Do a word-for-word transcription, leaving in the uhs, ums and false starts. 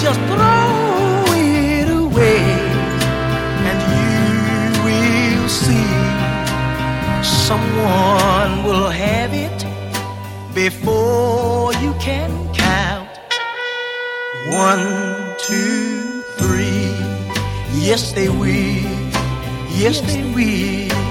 just throw it away, and you will see someone will have it before you can count. One, two, three. Yes, they will. Yes, they will.